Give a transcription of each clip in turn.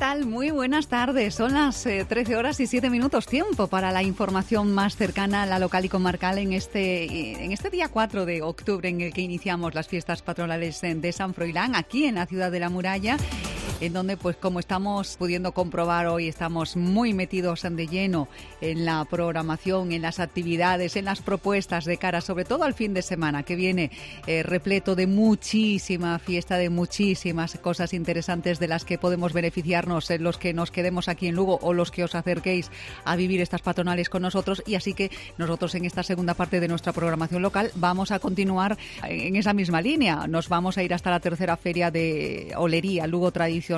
tal? Muy buenas tardes. Son las 13 horas y 7 minutos. Tiempo para la información más cercana a la local y comarcal en este día 4 de octubre en el que iniciamos las fiestas patronales de San Froilán, aquí en la ciudad de La Muralla, en donde, pues como estamos pudiendo comprobar hoy, estamos muy metidos de lleno en la programación, en las actividades, en las propuestas de cara, sobre todo al fin de semana, que viene repleto de muchísima fiesta, de muchísimas cosas interesantes de las que podemos beneficiarnos los que nos quedemos aquí en Lugo o los que os acerquéis a vivir estas patronales con nosotros. Y así que nosotros en esta segunda parte de nuestra programación local vamos a continuar en esa misma línea. Nos vamos a ir hasta la tercera feria de Olería Lugo Tradicional,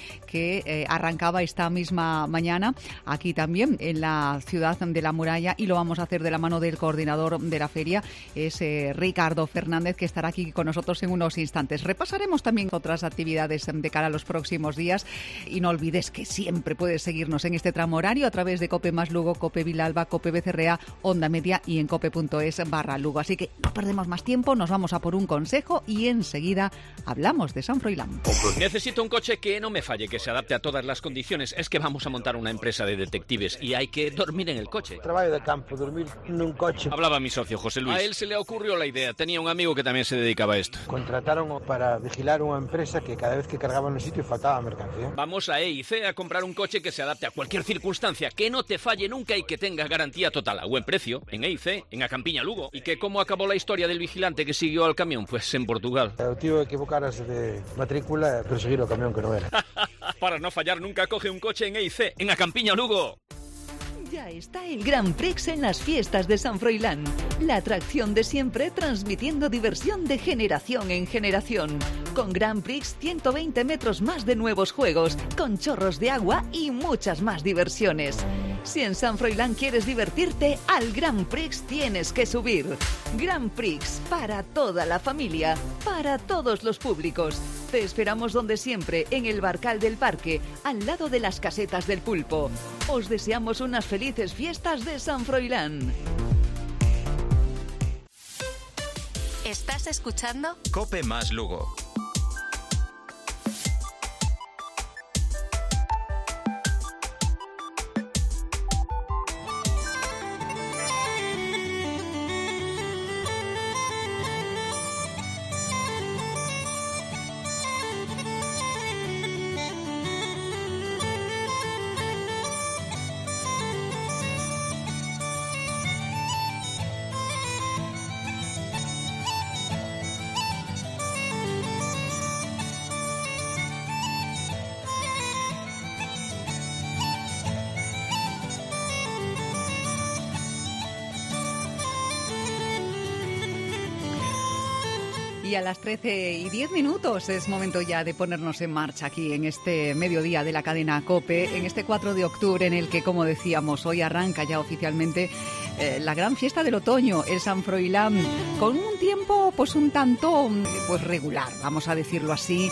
que arrancaba esta misma mañana aquí también en la ciudad de La Muralla, y lo vamos a hacer de la mano del coordinador de la feria, es Ricardo Fernández, que estará aquí con nosotros en unos instantes. Repasaremos también otras actividades de cara a los próximos días, y no olvides que siempre puedes seguirnos en este tramo horario a través de Cope Más Lugo, Cope Vilalba, Cope BCRA, Onda Media y en cope.es/Lugo. Así que no perdemos más tiempo, nos vamos a por un consejo y enseguida hablamos de San Froilán. Necesito un coche que no me falle, que se adapte a todas las condiciones. Es que vamos a montar una empresa de detectives y hay que dormir en el coche. Trabajo de campo, dormir en un coche. Hablaba mi socio, José Luis. A él se le ocurrió la idea. Tenía un amigo que también se dedicaba a esto. Contrataron para vigilar una empresa que cada vez que cargaban un sitio faltaba mercancía. Vamos a EIC a comprar un coche que se adapte a cualquier circunstancia, que no te falle nunca y que tenga garantía total a buen precio. En EIC, en Acampiña Lugo. ¿Y que cómo acabó la historia del vigilante que siguió al camión? Pues en Portugal. El tío equivocarse de matrícula, perseguir el camión que no era. Para no fallar nunca, coge un coche en EIC, en Acampiña Lugo. Ya está el Grand Prix en las fiestas de San Froilán. La atracción de siempre, transmitiendo diversión de generación en generación. Con Grand Prix, 120 metros más de nuevos juegos, con chorros de agua y muchas más diversiones. Si en San Froilán quieres divertirte, al Grand Prix tienes que subir. Grand Prix, para toda la familia, para todos los públicos. Te esperamos donde siempre, en el Barcal del Parque, al lado de las casetas del Pulpo. Os deseamos unas felices fiestas de San Froilán. ¿Estás escuchando? Cope Más Lugo. Y a las 13 y 10 minutos es momento ya de ponernos en marcha aquí en este mediodía de la cadena COPE, en este 4 de octubre en el que, como decíamos, hoy arranca ya oficialmente la gran fiesta del otoño, el San Froilán, con un tiempo pues un tanto pues regular, vamos a decirlo así,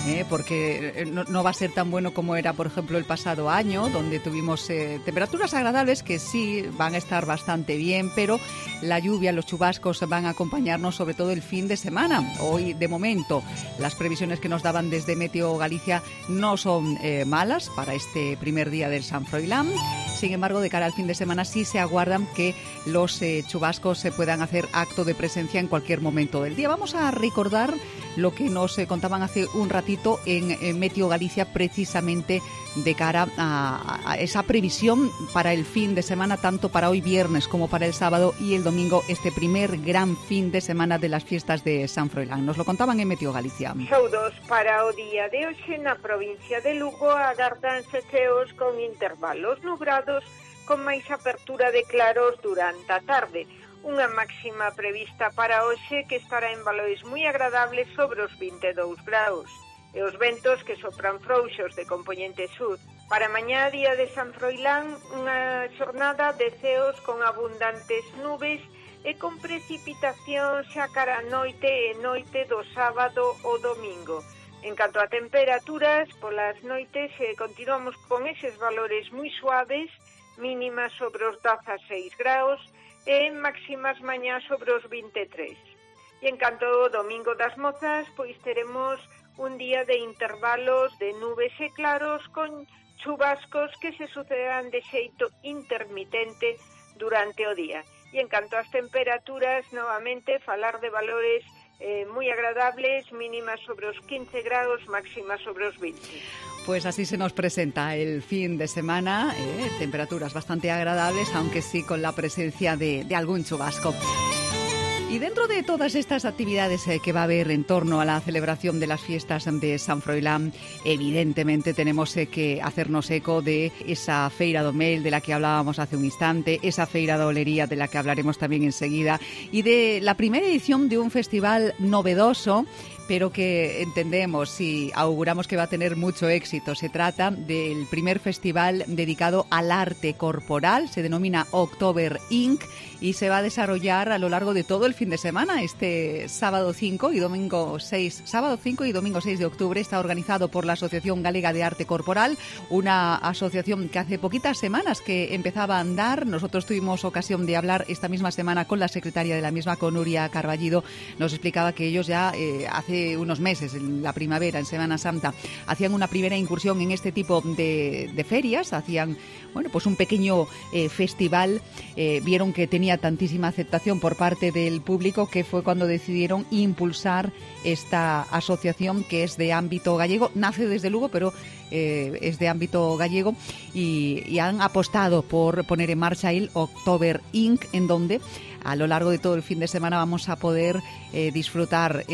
porque no va a ser tan bueno como era, por ejemplo, el pasado año, donde tuvimos temperaturas agradables que sí van a estar bastante bien, pero la lluvia, los chubascos van a acompañarnos sobre todo el fin de semana. Hoy, de momento, las previsiones que nos daban desde Meteo Galicia no son malas para este primer día del San Froilán. Sin embargo, de cara al fin de semana sí se aguardan que los chubascos se puedan hacer acto de presencia en cualquier momento del día. Vamos a recordar lo que nos contaban hace un ratito en Meteo Galicia, precisamente de cara a esa previsión para el fin de semana, tanto para hoy viernes como para el sábado y el domingo, este primer gran fin de semana de las fiestas de San Froilán. Nos lo contaban en Meteo Galicia. Saudos para o día de hoxe na provincia de Lugo agardanse ceos con intervalos nubrados con máis apertura de claros durante a tarde. Unha máxima prevista para hoxe que estará en valores moi agradables sobre os 22 graus. E os ventos que sopran frouxos de compoñente sur. Para mañá, día de San Froilán, unha xornada de ceos con abundantes nubes e con precipitación xa cara a noite e noite do sábado ou domingo. En canto a temperaturas, polas noites continuamos con eses valores moi suaves, mínimas sobre os 16 graus e máximas mañá sobre os 23. E en canto ao domingo das mozas, pois teremos un día de intervalos de nubes e claros con chubascos que se sucederán de xeito intermitente durante o día. E en canto ás temperaturas, novamente, falar de valores moi agradables, mínimas sobre os 15 grados, máximas sobre os 20. Pues así se nos presenta el fin de semana, temperaturas bastante agradables, aunque sí con la presencia de algún chubasco. Y dentro de todas estas actividades que va a haber en torno a la celebración de las fiestas de San Froilán, evidentemente tenemos que hacernos eco de esa Feira do Mel de la que hablábamos hace un instante, esa Feira da Olería de la que hablaremos también enseguida, y de la primera edición de un festival novedoso, pero que entendemos y auguramos que va a tener mucho éxito. Se trata del primer festival dedicado al arte corporal, se denomina October Inc. y se va a desarrollar a lo largo de todo el fin de semana. Este sábado 5 y domingo 6 de octubre está organizado por la Asociación Galega de Arte Corporal, una asociación que hace poquitas semanas que empezaba a andar. Nosotros tuvimos ocasión de hablar esta misma semana con la secretaria de la misma, con Nuria Carballido. Nos explicaba que ellos ya hace unos meses, en la primavera, en Semana Santa, hacían una primera incursión en este tipo de ferias, hacían pues un pequeño festival, vieron que tenía tantísima aceptación por parte del público que fue cuando decidieron impulsar esta asociación que es de ámbito gallego, nace desde Lugo, pero es de ámbito gallego, y han apostado por poner en marcha el October Inc., en donde a lo largo de todo el fin de semana vamos a poder disfrutar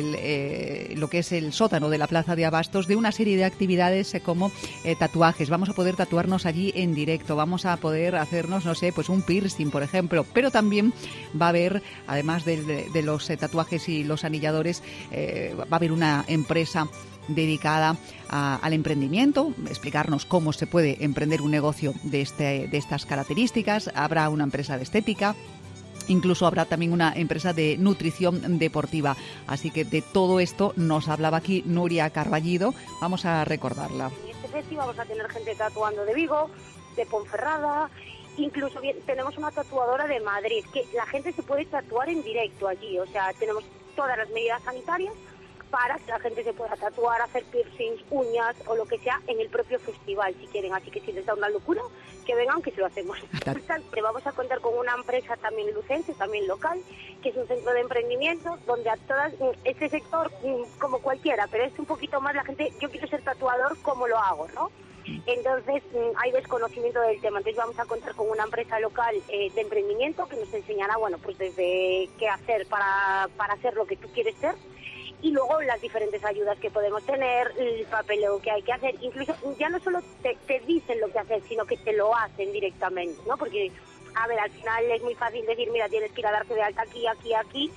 en lo que es el sótano de la Plaza de Abastos de una serie de actividades como tatuajes. Vamos a poder tatuarnos allí en directo, vamos a poder hacernos, pues un piercing, por ejemplo, pero también va a haber, además de los tatuajes y los anilladores, va a haber una empresa dedicada al emprendimiento, explicarnos cómo se puede emprender un negocio de estas características. Habrá una empresa de estética, incluso habrá también una empresa de nutrición deportiva. Así que de todo esto nos hablaba aquí Nuria Carballido. Vamos a recordarla. En este festival vamos a tener gente tatuando de Vigo, de Ponferrada, incluso tenemos una tatuadora de Madrid, que la gente se puede tatuar en directo allí. O sea, tenemos todas las medidas sanitarias para que la gente se pueda tatuar, hacer piercings, uñas o lo que sea en el propio festival, si quieren. Así que si les da una locura, que vengan, que se lo hacemos. Vamos a contar con una empresa también lucense, también local, que es un centro de emprendimiento, donde a todas, este sector, como cualquiera, pero es un poquito más la gente, yo quiero ser tatuador, ¿cómo lo hago, no? Entonces hay desconocimiento del tema. Entonces vamos a contar con una empresa local de emprendimiento que nos enseñará, pues desde qué hacer para hacer lo que tú quieres ser, y luego las diferentes ayudas que podemos tener, el papeleo que hay que hacer. Incluso ya no solo te dicen lo que hacer, sino que te lo hacen directamente, ¿no? Porque, a ver, al final es muy fácil decir, mira, tienes que ir a darte de alta aquí,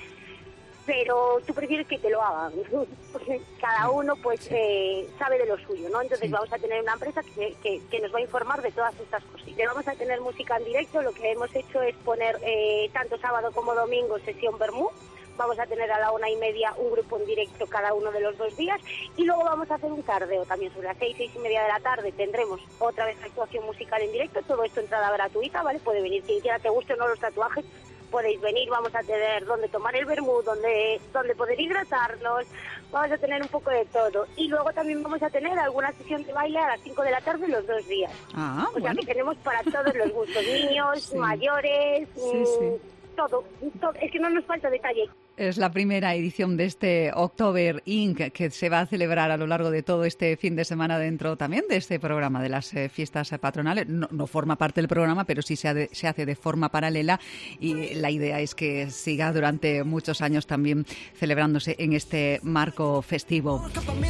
pero tú prefieres que te lo hagan, porque cada uno pues sabe de lo suyo, ¿no? Entonces vamos a tener una empresa que nos va a informar de todas estas cosas. Vamos a tener música en directo. Lo que hemos hecho es poner tanto sábado como domingo sesión vermú. Vamos a tener a la 1:30 un grupo en directo cada uno de los 2 días, y luego vamos a hacer un tardeo también sobre las 6:30 de la tarde. Tendremos otra vez actuación musical en directo, todo esto entrada gratuita, ¿vale? Puede venir quien quiera, te guste o no los tatuajes, podéis venir. Vamos a tener donde tomar el vermú, donde poder hidratarnos, vamos a tener un poco de todo. Y luego también vamos a tener alguna sesión de baile a las 5 de la tarde los 2 días. O sea que tenemos para todos los gustos, niños, mayores, todo. Es que no nos falta detalle. Es la primera edición de este October Inc. que se va a celebrar a lo largo de todo este fin de semana dentro también de este programa de las fiestas patronales. No forma parte del programa, pero sí se hace de forma paralela, y la idea es que siga durante muchos años también celebrándose en este marco festivo.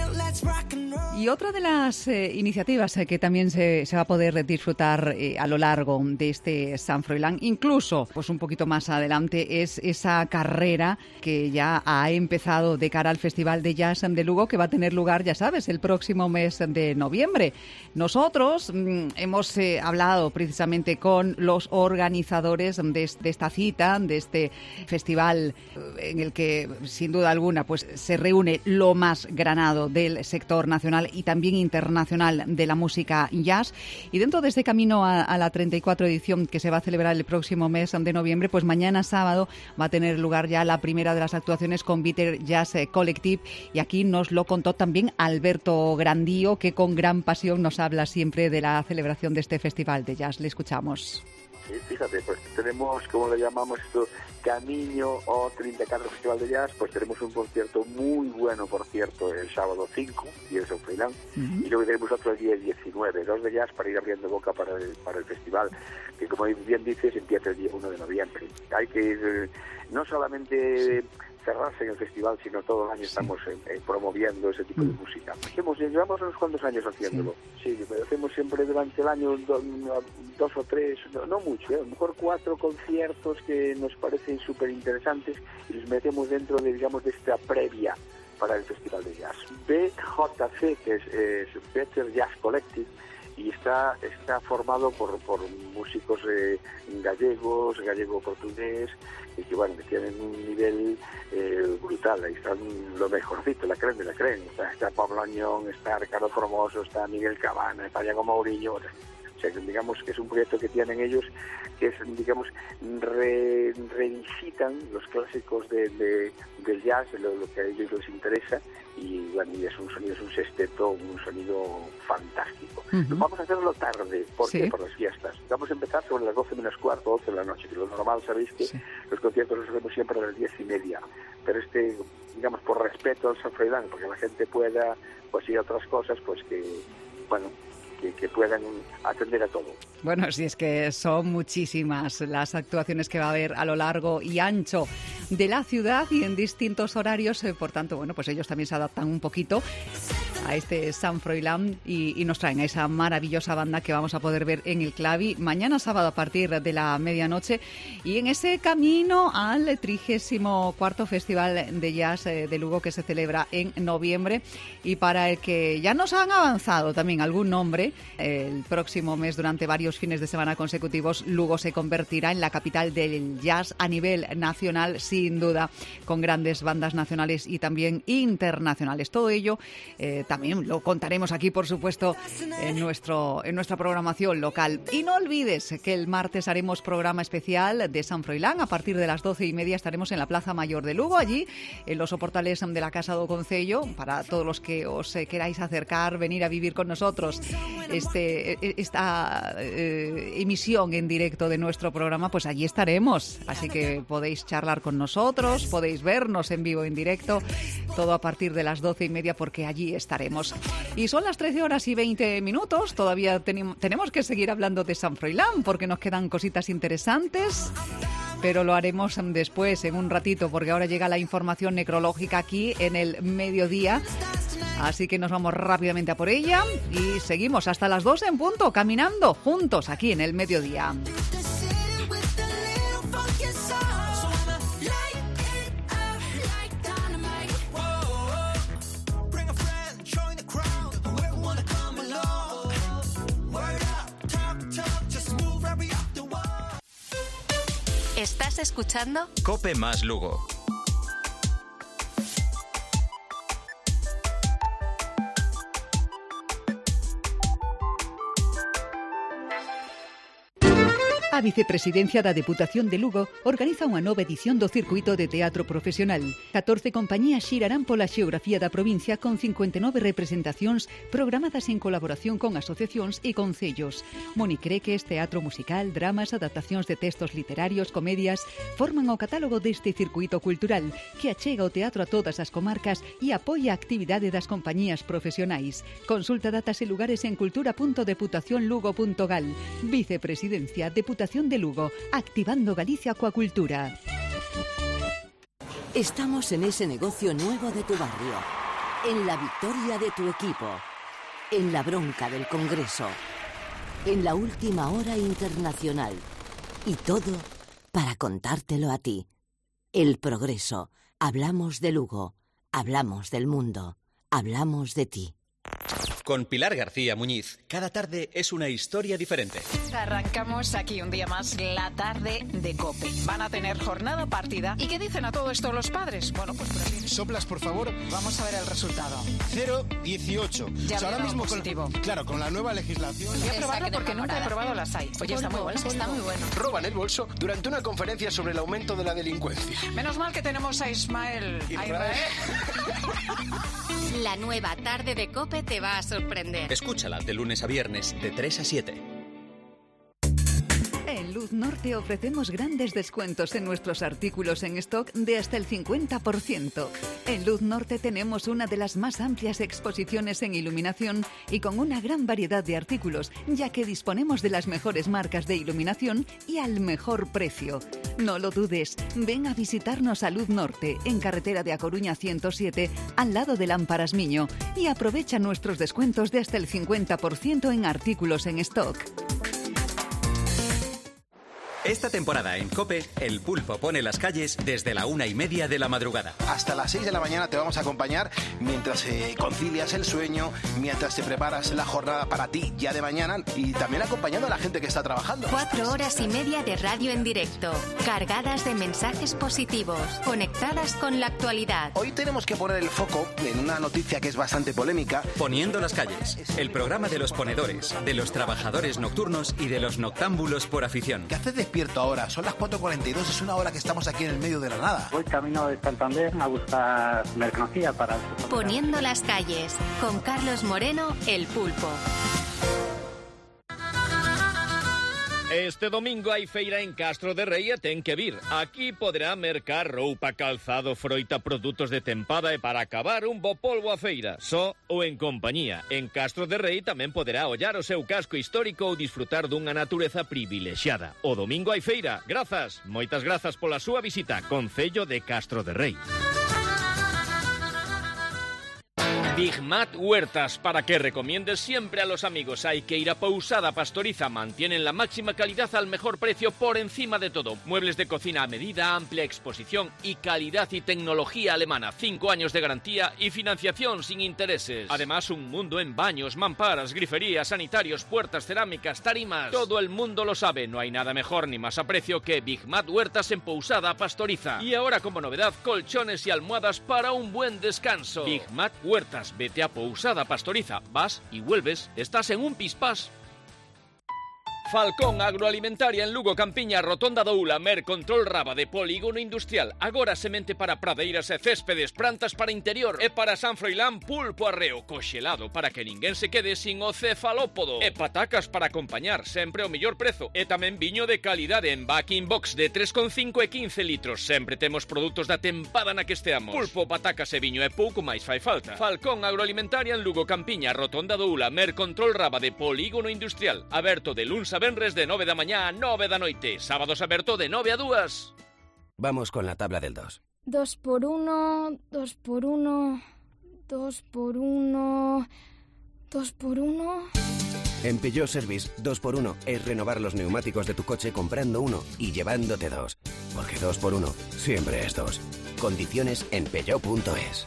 Y otra de las iniciativas que también se va a poder disfrutar a lo largo de este San Froilán, incluso pues un poquito más adelante, es esa carrera que ya ha empezado de cara al Festival de Jazz de Lugo, que va a tener lugar, ya sabes, el próximo mes de noviembre. Nosotros hemos hablado precisamente con los organizadores de esta cita, de este festival en el que, sin duda alguna, pues se reúne lo más granado del sector nacional y también internacional de la música jazz. Y dentro de este camino a la 34 edición que se va a celebrar el próximo mes de noviembre, pues mañana sábado va a tener lugar ya la primera de las actuaciones con Bitter Jazz Collective, y aquí nos lo contó también Alberto Grandío, que con gran pasión nos habla siempre de la celebración de este festival de jazz. Le escuchamos. Sí, fíjate, pues tenemos, como le llamamos esto, Camino o 34 Festival de Jazz, pues tenemos un concierto muy bueno, por cierto, el sábado 5, y el Sanfroilán, y luego tenemos otro el día 19, 2 de jazz para ir abriendo boca para el festival, que como bien dices, empieza el día 1 de noviembre. Hay que ir, no solamente cerrarse en el festival, sino todo el año estamos promoviendo ese tipo de música. Llevamos unos cuantos años haciéndolo, sí, pero hacemos siempre durante el año 2 o 3, no mucho, a lo mejor 4 conciertos que nos parecen súper interesantes y los metemos dentro de, digamos, de esta previa para el Festival de Jazz. BJC, que es Better Jazz Collective, y está formado por músicos gallegos, gallego-portugués, y que, bueno, que tienen un nivel brutal. Ahí están lo mejorcito, la creen de la creen. Está Pablo Añón, está Ricardo Formoso, está Miguel Cabana, está Diego Mourinho. O sea, digamos que es un proyecto que tienen ellos, que es, digamos, revisitan los clásicos del jazz, lo que a ellos les interesa, y bueno, y es un sexteto, un sonido fantástico. Vamos a hacerlo tarde, ¿por qué? Por las fiestas. Vamos a empezar sobre las 12 menos cuarto, 11 de la noche, que lo normal, sabéis que los conciertos los hacemos siempre a las 10:30, pero digamos, por respeto al Sanfroilán, porque la gente pueda, pues, ir a otras cosas, pues que, bueno, que puedan atender a todo. Bueno, si es que son muchísimas las actuaciones que va a haber a lo largo y ancho de la ciudad y en distintos horarios, por tanto, bueno, pues ellos también se adaptan un poquito a este Sanfroilán y nos traen a esa maravillosa banda que vamos a poder ver en el Clavi mañana sábado a partir de la medianoche, y en ese camino al 34º Festival de Jazz de Lugo, que se celebra en noviembre, y para el que ya nos han avanzado también algún nombre, el próximo mes, durante varios fines de semana consecutivos, Lugo se convertirá en la capital del jazz a nivel nacional, sin duda, con grandes bandas nacionales y también internacionales. Todo ello también lo contaremos aquí, por supuesto, en nuestra programación local. Y no olvides que el martes haremos programa especial de Sanfroilán. A partir de las 12:30 estaremos en la Plaza Mayor de Lugo, allí en los soportales de la Casa do Concello, para todos los que os queráis acercar, venir a vivir con nosotros esta emisión en directo de nuestro programa, pues allí estaremos. Así que podéis charlar con nosotros, podéis vernos en vivo, en directo, todo a partir de las 12:30, porque allí estaremos. Y son las 13:20. Todavía tenemos que seguir hablando de Sanfroilán, porque nos quedan cositas interesantes, pero lo haremos después, en un ratito, porque ahora llega la información necrológica aquí en el mediodía. Así que nos vamos rápidamente a por ella y seguimos hasta las 2 en punto, caminando juntos aquí en el mediodía. ¿Estás escuchando? COPE más Lugo. A Vicepresidencia da Deputación de Lugo organiza unha nova edición do Circuito de Teatro Profesional. 14 compañías xirarán pola xeografía da provincia con 59 representacións programadas en colaboración con asociacións e concellos. Moni cree que este teatro musical, dramas, adaptacións de textos literarios, comedias, forman o catálogo deste circuito cultural que achega o teatro a todas as comarcas e apoia a actividade das compañías profesionais. Consulta datas e lugares en cultura.deputacionlugo.gal. Vicepresidencia, Deputación de Lugo, activando Galicia coa cultura. Estamos en ese negocio nuevo de tu barrio, en la victoria de tu equipo, en la bronca del Congreso, en la última hora internacional, y todo para contártelo a ti. El Progreso. Hablamos de Lugo, hablamos del mundo, hablamos de ti. con Pilar García Muñiz. Cada tarde es una historia diferente. Arrancamos aquí un día más la tarde de COPE. Van a tener jornada partida. ¿Y qué dicen a todo esto los padres? Bueno, pues por aquí. Soplas, por favor. Vamos a ver el resultado. 0,18. Ya ahora mismo positivo. Con la nueva legislación. Voy a probarlo porque nunca he probado las hay. Oye, está muy bueno. Está muy bueno. Roban el bolso durante una conferencia sobre el aumento de la delincuencia. Menos mal que tenemos a Ismael. La nueva tarde de COPE te va a sorprender. Escúchala de lunes a viernes de 3 a 7. En Luz Norte ofrecemos grandes descuentos en nuestros artículos en stock de hasta el 50%. En Luz Norte tenemos una de las más amplias exposiciones en iluminación y con una gran variedad de artículos, ya que disponemos de las mejores marcas de iluminación y al mejor precio. No lo dudes, ven a visitarnos a Luz Norte, en carretera de A Coruña 107, al lado de Lámparas Miño, y aprovecha nuestros descuentos de hasta el 50% en artículos en stock. Esta temporada en COPE, el pulpo pone las calles desde la 1:30 de la madrugada. Hasta las 6 de la mañana te vamos a acompañar mientras concilias el sueño, mientras te preparas la jornada para ti ya de mañana y también acompañando a la gente que está trabajando. 4 horas y media de radio en directo, cargadas de mensajes positivos, conectadas con la actualidad. Hoy tenemos que poner el foco en una noticia que es bastante polémica. Poniendo las calles, el programa de los ponedores, de los trabajadores nocturnos y de los noctámbulos por afición. ¿Qué haces despierto ahora? Son las 4:42, es una hora que estamos aquí en el medio de la nada. Voy camino de Santander a buscar mercancía para... Poniendo las calles, con Carlos Moreno, el pulpo. Este domingo hai feira en Castro de Rei e ten que vir. Aquí poderá mercar roupa, calzado, froita, produtos de tempada e para acabar un bo polvo a feira, só ou en compañía. En Castro de Rei tamén poderá ollar o seu casco histórico ou disfrutar dunha natureza privilexiada. O domingo hai feira. Grazas, moitas grazas pola súa visita. Concello de Castro de Rei. Big Mat Huertas, para que recomiendes siempre a los amigos. Hay que ir a Pousada Pastoriza. Mantienen la máxima calidad al mejor precio por encima de todo. Muebles de cocina a medida, amplia exposición y calidad y tecnología alemana. 5 años de garantía y financiación sin intereses. Además, un mundo en baños, mamparas, griferías, sanitarios, puertas, cerámicas, tarimas. Todo el mundo lo sabe. No hay nada mejor ni más a precio que Big Mat Huertas en Pousada Pastoriza. Y ahora, como novedad, colchones y almohadas para un buen descanso. Big Mat Huertas. Vete a Pousada Pastoriza, vas y vuelves, estás en un pispás. Falcón Agroalimentaria en Lugo, Campiña, Rotonda do Ula, Mercontrol Raba de Polígono Industrial. Agora semente para pradeiras e céspedes, plantas para interior. E para San Froilán, pulpo arreo, coxelado, para que ninguén se quede sin o cefalópodo. E patacas para acompañar, sempre o mellor prezo. E tamén viño de calidade en backing box de 3,5 e 15 litros. Sempre temos produtos da tempada na que esteamos. Pulpo, patacas e viño e pouco máis fai falta. Falcón Agroalimentaria en Lugo, Campiña, Rotonda do Ula, Mercontrol Raba de Polígono Industrial. Aberto de luns a venres de 9 da mañá a 9 da noite. Sábados aberto de 9 a 2. Vamos con la tabla del 2. 2 por 1, 2 por 1, 2 por 1, 2 por 1... En Peugeot Service, 2x1 es renovar los neumáticos de tu coche comprando uno y llevándote dos. Porque 2x1 siempre es 2. Condiciones en peugeot.es.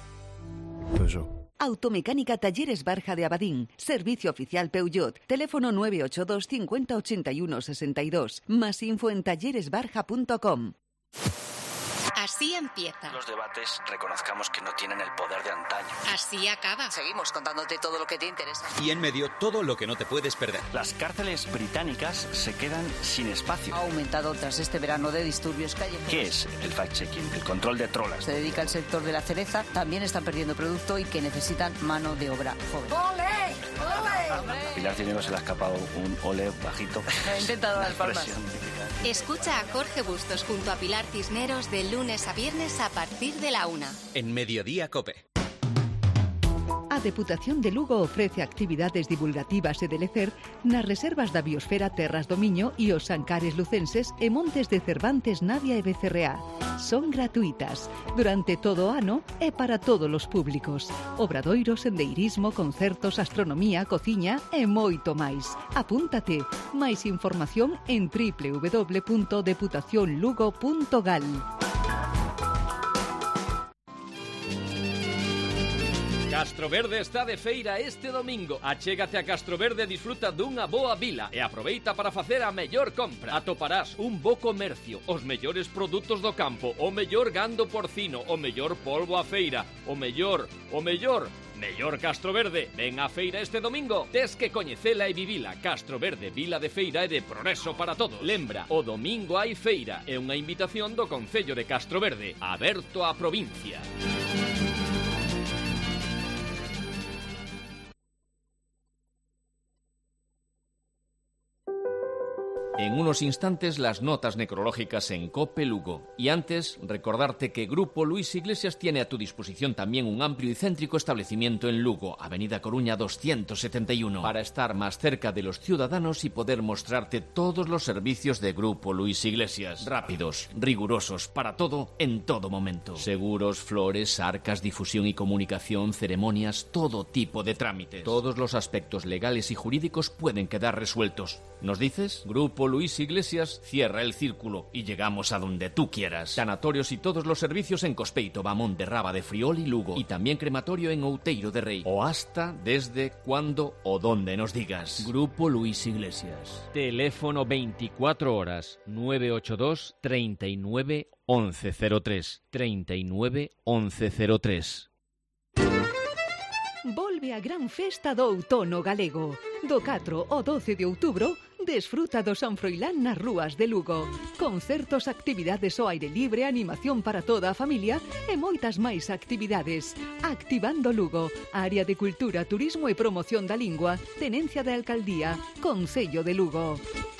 Automecánica Talleres Barja de Abadín. Servicio oficial Peugeot. Teléfono 982 50 81 62. Más info en talleresbarja.com. Así empieza. Los debates, reconozcamos que no tienen el poder de antaño. Así acaba. Seguimos contándote todo lo que te interesa. Y en medio, todo lo que no te puedes perder. Las cárceles británicas se quedan sin espacio. Ha aumentado tras este verano de disturbios callejeros. ¿Qué es el fact-checking? El control de trolas. Se dedica al sector de la cereza, también están perdiendo producto y que necesitan mano de obra joven. ¡Ole! ¡Ole! Pilar Cisneros se le ha escapado un ole bajito. He intentado dar palmas. Escucha a Jorge Bustos junto a Pilar Cisneros de lunes a viernes a partir de la 1. En Mediodía COPE. A Deputación de Lugo ofrece actividades divulgativas e de lecer nas reservas da biosfera Terras do Miño e os Ancares lucenses e montes de Cervantes, Navia e Becerreá. Son gratuitas durante todo o ano e para todos os públicos. Obradoiros, sendeirismo, concertos, astronomía, cociña e moito máis. Apúntate. Máis información en www.deputacionlugo.gal. Castroverde está de feira este domingo. Achégate a Castroverde e disfruta dunha boa vila e aproveita para facer a mellor compra. Atoparás un bo comercio, os mellores produtos do campo, o mellor gando porcino, o mellor polvo a feira, o mellor Castroverde. Ven á feira este domingo. Tes que coñecela e vivila. Castroverde, vila de feira e de progreso para todos. Lembra, o domingo hai feira. É unha invitación do Concello de Castroverde, aberto á provincia. En unos instantes las notas necrológicas en COPE Lugo. Y antes, recordarte que Grupo Luis Iglesias tiene a tu disposición también un amplio y céntrico establecimiento en Lugo, Avenida Coruña 271, para estar más cerca de los ciudadanos y poder mostrarte todos los servicios de Grupo Luis Iglesias. Rápidos, rigurosos, para todo, en todo momento. Seguros, flores, arcas, difusión y comunicación, ceremonias, todo tipo de trámites. Todos los aspectos legales y jurídicos pueden quedar resueltos. ¿Nos dices? Grupo Luis Iglesias cierra el círculo y llegamos a donde tú quieras. Sanatorios y todos los servicios en Cospeito, Bamón de Raba de Friol y Lugo. Y también crematorio en Outeiro de Rei. O hasta, desde, cuando o donde nos digas. Grupo Luis Iglesias. Teléfono 24 horas 982 39 1103. 39 1103. Volve a gran festa do outono galego. Do 4 ao 12 de outubro, desfruta do San Froilán nas rúas de Lugo. Concertos, actividades ao aire libre, animación para toda a familia e moitas máis actividades. Activando Lugo, área de cultura, turismo e promoción da lingua, Tenencia de Alcaldía, Concello de Lugo.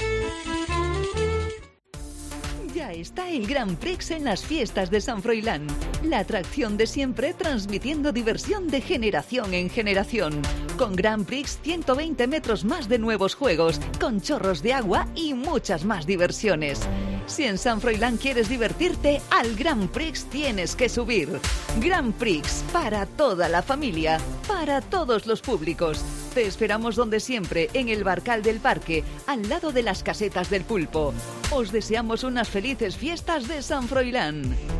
Ya está el Gran Prix en las fiestas de San Froilán. La atracción de siempre, transmitiendo diversión de generación en generación. Con Gran Prix, 120 metros más de nuevos juegos, con chorros de agua y muchas más diversiones. Si en San Froilán quieres divertirte, al Gran Prix tienes que subir. Gran Prix, para toda la familia, para todos los públicos. Te esperamos donde siempre, en el Barcal del Parque, al lado de las casetas del Pulpo. Os deseamos unas felices fiestas de San Froilán.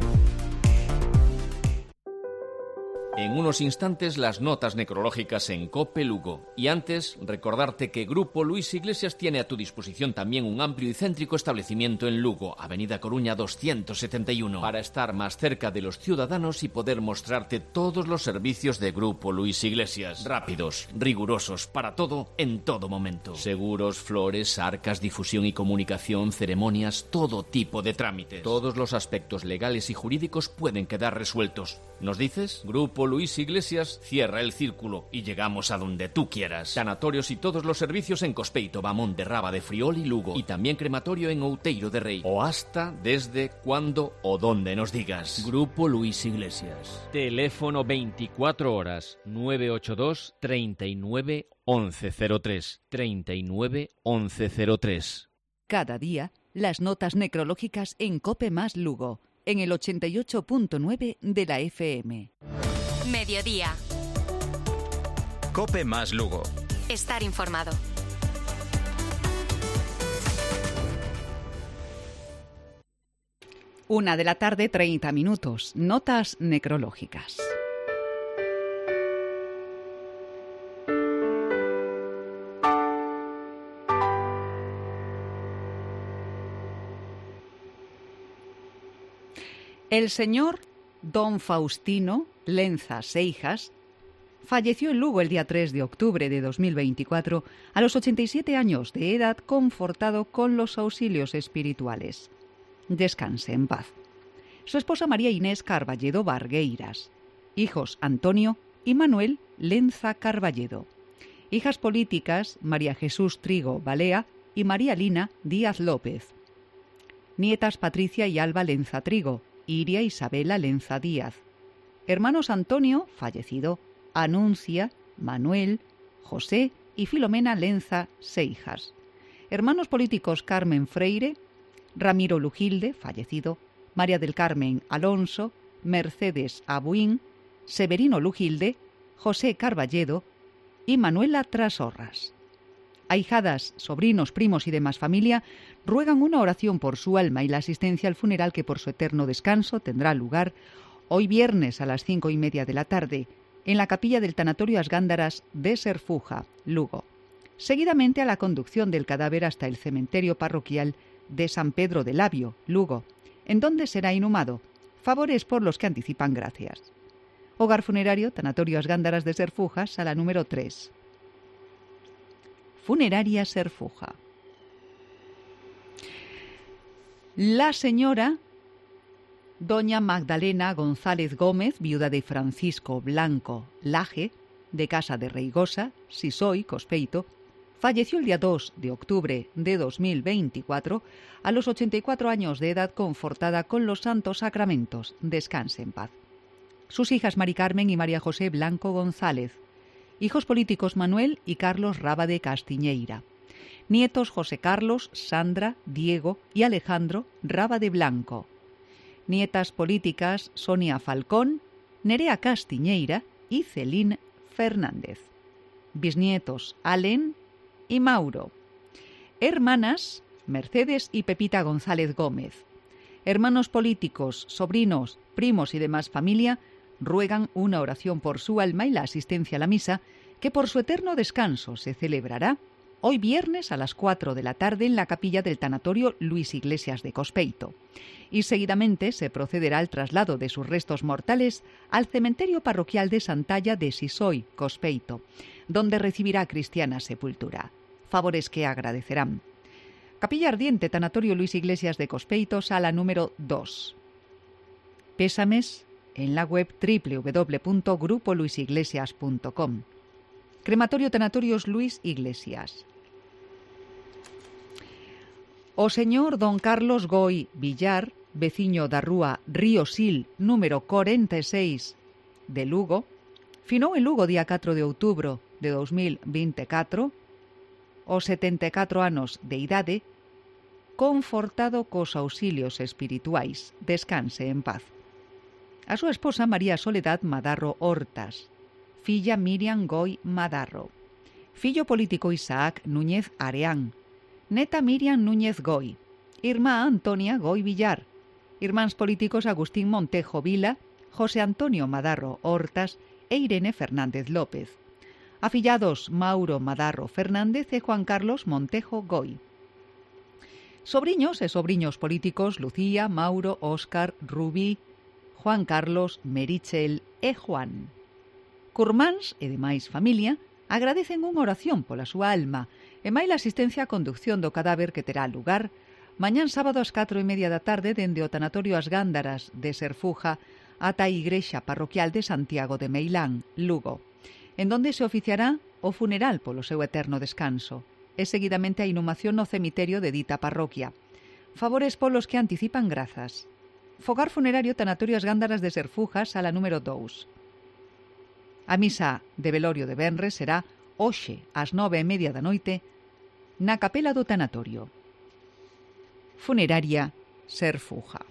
En unos instantes las notas necrológicas en COPE Lugo. Y antes, recordarte que Grupo Luis Iglesias tiene a tu disposición también un amplio y céntrico establecimiento en Lugo, Avenida Coruña 271, para estar más cerca de los ciudadanos y poder mostrarte todos los servicios de Grupo Luis Iglesias. Rápidos, rigurosos, para todo, en todo momento. Seguros, flores, arcas, difusión y comunicación, ceremonias, todo tipo de trámites. Todos los aspectos legales y jurídicos pueden quedar resueltos. ¿Nos dices? Grupo Luis Iglesias cierra el círculo y llegamos a donde tú quieras. Sanatorios y todos los servicios en Cospeito, Bamón de Raba de Friol y Lugo. Y también crematorio en Outeiro de Rei. O hasta, desde, cuando o donde nos digas. Grupo Luis Iglesias. Teléfono 24 horas 982 39 1103. 39 1103. Cada día, las notas necrológicas en COPE más Lugo, en el 88.9 de la FM. Mediodía. COPE más Lugo. Estar informado. Una de la tarde, 30 minutos. Notas necrológicas. El señor Don Faustino Lenza Seijas falleció en Lugo el día 3 de octubre de 2024 a los 87 años de edad, confortado con los auxilios espirituales. Descanse en paz. Su esposa María Inés Carballedo Bargueiras. Hijos Antonio y Manuel Lenza Carballedo. Hijas políticas María Jesús Trigo Balea y María Lina Díaz López. Nietas Patricia y Alba Lenza Trigo. Iria Isabela Lenza Díaz. Hermanos Antonio, fallecido, Anuncia, Manuel, José y Filomena Lenza Seijas. Hermanos políticos Carmen Freire, Ramiro Lujilde, fallecido, María del Carmen Alonso, Mercedes Abuín, Severino Lujilde, José Carballedo y Manuela Trasorras. Ahijadas, sobrinos, primos y demás familia ruegan una oración por su alma y la asistencia al funeral que por su eterno descanso tendrá lugar hoy viernes a las 5:30 de la tarde en la capilla del tanatorio As Gándaras de Serfuja, Lugo. Seguidamente a la conducción del cadáver hasta el cementerio parroquial de San Pedro de Labio, Lugo, en donde será inhumado. Favores por los que anticipan gracias. Hogar funerario, tanatorio As Gándaras de Serfuja, sala número 3. Funeraria Serfuja. La señora doña Magdalena González Gómez, viuda de Francisco Blanco Laje, de Casa de Reigosa, Sisoy, Cospeito, falleció el día 2 de octubre de 2024 a los 84 años de edad, confortada con los santos sacramentos. Descanse en paz. Sus hijas Mari Carmen y María José Blanco González. Hijos políticos Manuel y Carlos Rábade Castiñeira. Nietos José Carlos, Sandra, Diego y Alejandro Rábade Blanco. Nietas políticas Sonia Falcón, Nerea Castiñeira y Celín Fernández. Bisnietos Alén y Mauro. Hermanas Mercedes y Pepita González Gómez. Hermanos políticos, sobrinos, primos y demás familia ruegan una oración por su alma y la asistencia a la misa, que por su eterno descanso se celebrará hoy viernes a las 4 de la tarde en la capilla del tanatorio Luis Iglesias de Cospeito. Y seguidamente se procederá al traslado de sus restos mortales al cementerio parroquial de Santalla de Sisoy, Cospeito, donde recibirá cristiana sepultura. Favores que agradecerán. Capilla Ardiente, tanatorio Luis Iglesias de Cospeito, sala número 2. Pésames en la web www.grupoluisiglesias.com. Crematorio Tanatorios Luis Iglesias. O señor don Carlos Goi Villar, veciño da rúa Río Sil, número 46 de Lugo, finou en Lugo día 4 de outubro de 2024, os 74 anos de idade, confortado cos auxilios espirituais. Descanse en paz. A súa esposa María Soledad Madarro Hortas, filla Miriam Goi Madarro, fillo político Isaac Núñez Areán, neta Miriam Núñez Goi, irmá Antonia Goi Villar, irmáns políticos Agustín Montejo Vila, José Antonio Madarro Hortas e Irene Fernández López, afillados Mauro Madarro Fernández e Juan Carlos Montejo Goi. Sobriños e sobriños políticos Lucía, Mauro, Óscar, Rubí, Juan Carlos, Merichel e Juan. Curmáns e demais familia agradecen unha oración pola súa alma e maila asistencia á conducción do cadáver que terá lugar mañán sábado ás 4:30 da tarde dende o tanatorio As Gándaras de Serfuja ata a igrexa parroquial de Santiago de Meilán, Lugo, en donde se oficiará o funeral polo seu eterno descanso e seguidamente a inhumación no cemiterio de dita parroquia. Favores polos que anticipan grazas. Fogar funerario tanatorio As Gándaras de Serfuja, sala número 2. A misa de velorio de venres será hoxe ás 9:30 da noite na capela do tanatorio. Funeraria Serfuja.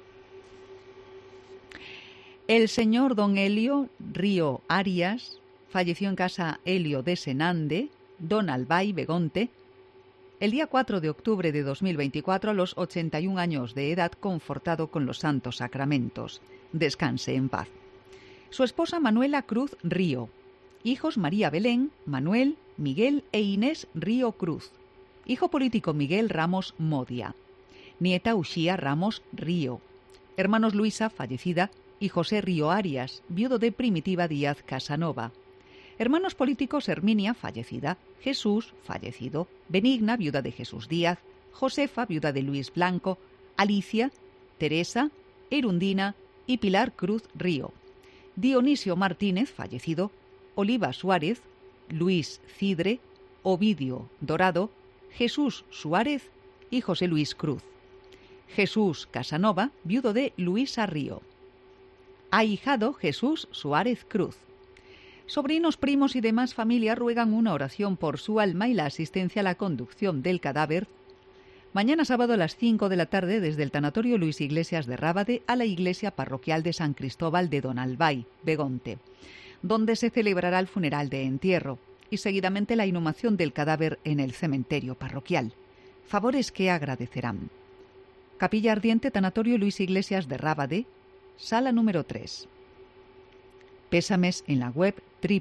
El señor don Helio Río Arias falleció en casa Helio de Senande, Don Albay Begonte, el día 4 de octubre de 2024 a los 81 años de edad, confortado con los santos sacramentos. Descanse en paz. Su esposa Manuela Cruz Río. Hijos María Belén, Manuel, Miguel e Inés Río Cruz. Hijo político Miguel Ramos Modia. Nieta Uxía Ramos Río. Hermanos Luisa, fallecida, y José Río Arias, viudo de Primitiva Díaz Casanova. Hermanos políticos Herminia, fallecida, Jesús, fallecido, Benigna, viuda de Jesús Díaz, Josefa, viuda de Luis Blanco, Alicia, Teresa, Erundina y Pilar Cruz Río. Dionisio Martínez, fallecido, Oliva Suárez, Luis Cidre, Ovidio Dorado, Jesús Suárez y José Luis Cruz. Jesús Casanova, viudo de Luisa Río. Ahijado Jesús Suárez Cruz. Sobrinos, primos y demás familia ruegan una oración por su alma y la asistencia a la conducción del cadáver mañana sábado a las 5 de la tarde desde el tanatorio Luis Iglesias de Rábade a la iglesia parroquial de San Cristóbal de Don Albay, Begonte, donde se celebrará el funeral de entierro y seguidamente la inhumación del cadáver en el cementerio parroquial. Favores que agradecerán. Capilla Ardiente, tanatorio Luis Iglesias de Rábade, sala número 3. Pésames en la web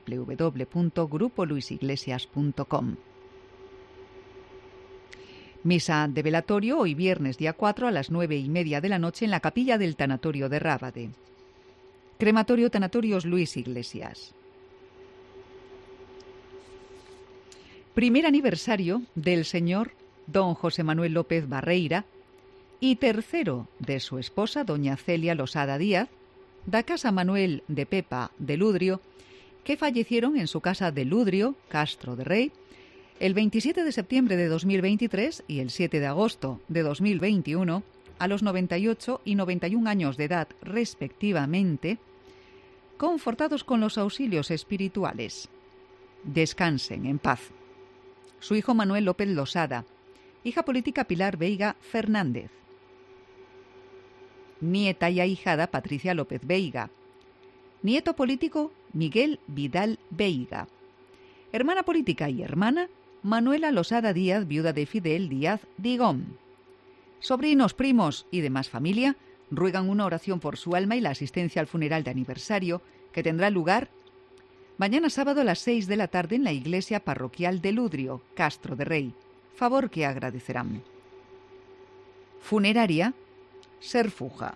www.grupoluisiglesias.com. Misa de velatorio hoy viernes día 4 a las 9:30 de la noche en la capilla del tanatorio de Rábade. Crematorio Tanatorios Luis Iglesias. Primer aniversario del señor don José Manuel López Barreira y tercero de su esposa doña Celia Losada Díaz, da Casa Manuel de Pepa de Ludrio, que fallecieron en su casa de Ludrio, Castro de Rey, el 27 de septiembre de 2023 y el 7 de agosto de 2021, a los 98 y 91 años de edad respectivamente, confortados con los auxilios espirituales. Descansen en paz. Su hijo Manuel López Losada, hija política Pilar Veiga Fernández, nieta y ahijada Patricia López Veiga, nieto político Miguel Vidal Veiga, hermana política y hermana Manuela Losada Díaz, viuda de Fidel Díaz Digón. Sobrinos, primos y demás familia ruegan una oración por su alma y la asistencia al funeral de aniversario que tendrá lugar mañana sábado a las 6 de la tarde en la iglesia parroquial de Ludrio, Castro de Rey. Favor que agradecerán. Funeraria Serfuja.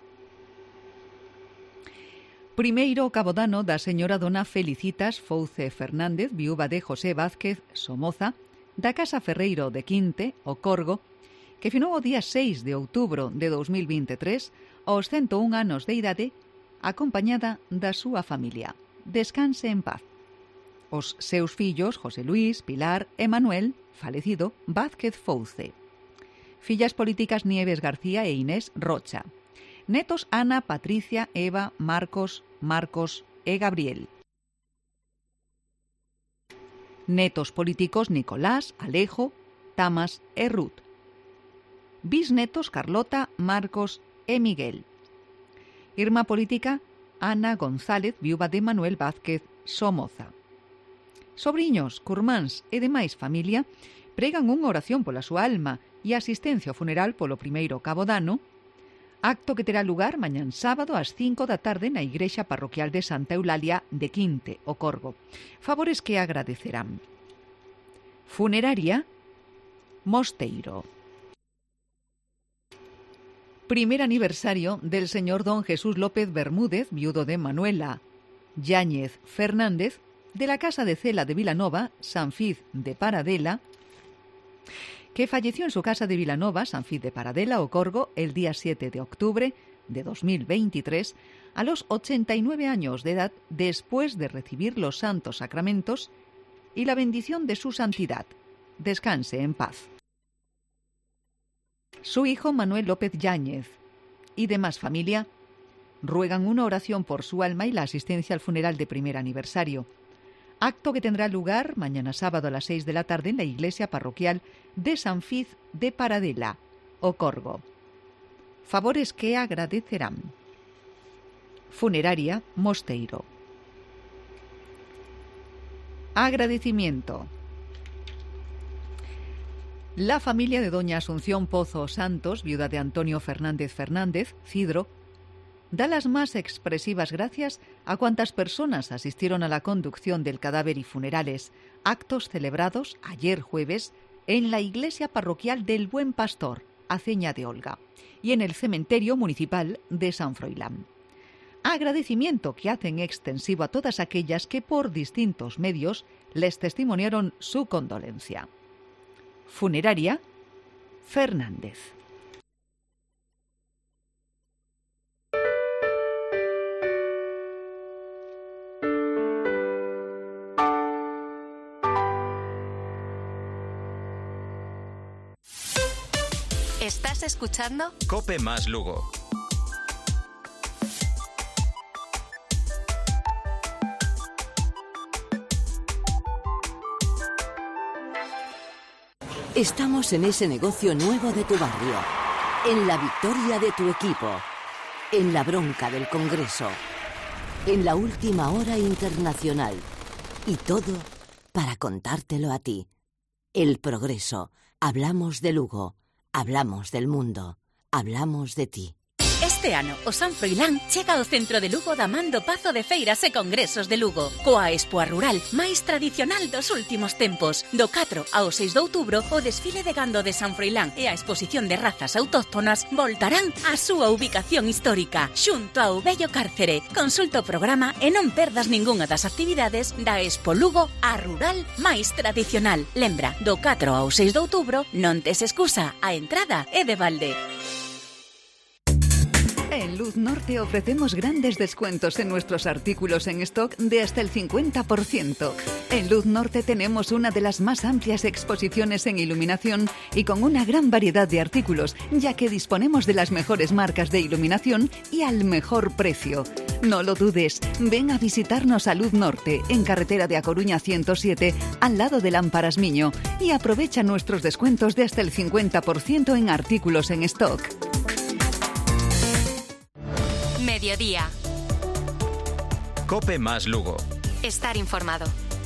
Primeiro cabodano da señora dona Felicitas Fouce Fernández, viúva de José Vázquez Somoza, da Casa Ferreiro de Quinte, o Corgo, que finou o día 6 de outubro de 2023 aos 101 anos de idade, acompañada da súa familia. Descanse en paz. Os seus fillos, José Luis, Pilar e Manuel, falecido, Vázquez Fouce. Fillas políticas Nieves García e Inés Rocha. Netos Ana, Patricia, Eva, Marcos e Gabriel. Netos políticos Nicolás, Alejo, Tamas e Ruth. Bisnetos Carlota, Marcos e Miguel. Irmá política Ana González, viúva de Manuel Vázquez Somoza. Sobriños, curmáns e demais familia pregan unha oración pola súa alma e asistencia ao funeral polo primeiro cabodano, acto que terá lugar mañán sábado ás 5 da tarde na igrexa parroquial de Santa Eulalia de Quinte, o Corgo. Favores que agradecerán. Funeraria Mosteiro. Primer aniversario del señor don Jesús López Bermúdez, viudo de Manuela Yáñez Fernández, de la Casa de Cela de Vilanova, San Fiz de Paradela, que falleció en su casa de Vilanova, San Fiz de Paradela, o Corgo, el día 7 de octubre de 2023, a los 89 años de edad, después de recibir los santos sacramentos y la bendición de su santidad. Descanse en paz. Su hijo Manuel López Yáñez y demás familia ruegan una oración por su alma y la asistencia al funeral de primer aniversario, acto que tendrá lugar mañana sábado a las 6 de la tarde en la iglesia parroquial de San Fiz de Paradela, o Corgo. Favores que agradecerán. Funeraria Mosteiro. Agradecimiento. La familia de doña Asunción Pozo Santos, viuda de Antonio Fernández Fernández, Cidro, da las más expresivas gracias a cuantas personas asistieron a la conducción del cadáver y funerales, actos celebrados ayer jueves en la iglesia parroquial del Buen Pastor, Aceña de Olga, y en el cementerio municipal de San Froilán. Agradecimiento que hacen extensivo a todas aquellas que por distintos medios les testimoniaron su condolencia. Funeraria Fernández. ¿Estás escuchando? Cope más Lugo. Estamos en ese negocio nuevo de tu barrio, en la victoria de tu equipo, en la bronca del Congreso, en la última hora internacional. Y todo para contártelo a ti. El Progreso. Hablamos de Lugo. Hablamos del mundo. Hablamos de ti. Este ano, o San Froilán chega ao centro de Lugo da man do Pazo de Feiras e Congresos de Lugo, coa Expoa Rural máis tradicional dos últimos tempos. Do 4 ao 6 de outubro, o desfile de gando de San Froilán e a exposición de razas autóctonas voltarán á súa ubicación histórica, xunto ao vello cárcere. Consulta o programa e non perdas ningunha das actividades da Expo Lugo, a rural máis tradicional. Lembra, do 4 ao 6 de outubro non tes excusa, a entrada é de balde. En Luz Norte ofrecemos grandes descuentos en nuestros artículos en stock de hasta el 50%. En Luz Norte tenemos una de las más amplias exposiciones en iluminación y con una gran variedad de artículos, ya que disponemos de las mejores marcas de iluminación y al mejor precio. No lo dudes, ven a visitarnos a Luz Norte, en carretera de A Coruña 107, al lado de Lámparas Miño, y aprovecha nuestros descuentos de hasta el 50% en artículos en stock. Mediodía. COPE más Lugo. Estar informado.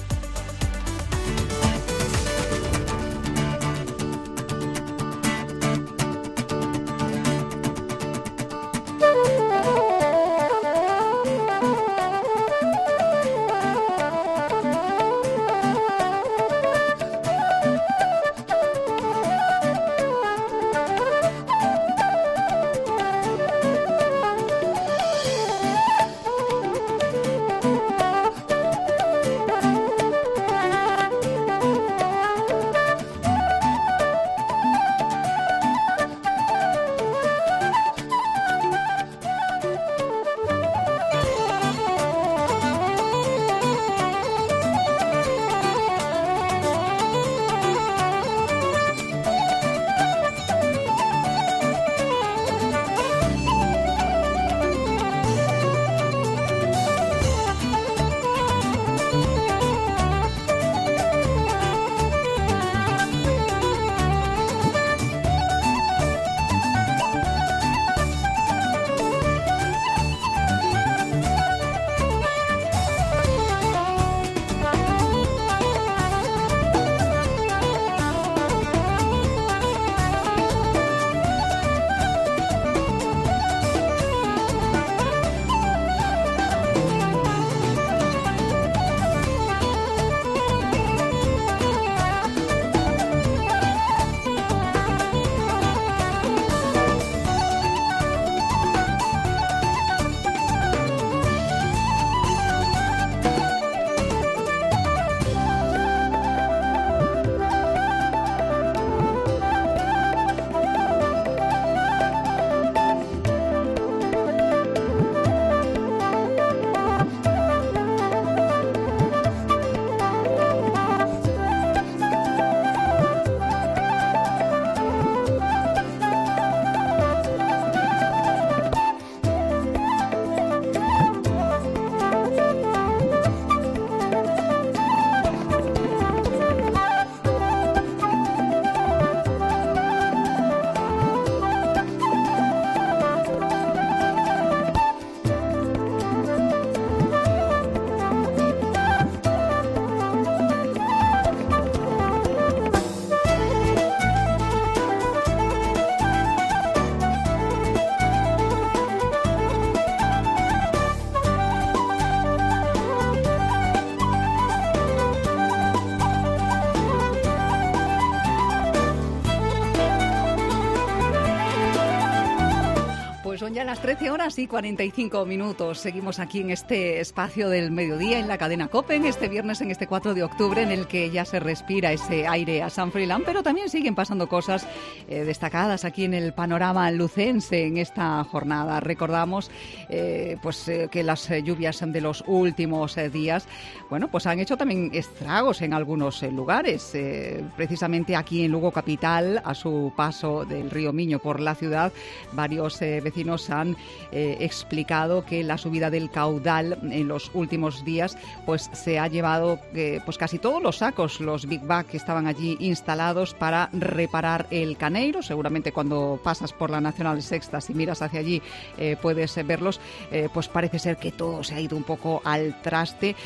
Son ya las 13 horas y 45 minutos. Seguimos aquí en este espacio del mediodía en la cadena COPE, en este viernes, en este 4 de octubre, en el que ya se respira ese aire a San Froilán, pero también siguen pasando cosas destacadas aquí en el panorama lucense en esta jornada. Recordamos que las lluvias de los últimos días, bueno, pues han hecho también estragos en algunos lugares. Precisamente aquí en Lugo capital, a su paso del río Miño por la ciudad, varios vecinos han explicado que la subida del caudal en los últimos días pues se ha llevado pues casi todos los sacos, los Big Bag que estaban allí instalados para reparar el Caneiro. Seguramente cuando pasas por la Nacional Sexta, si miras hacia allí puedes verlos, pues parece ser que todo se ha ido un poco al traste.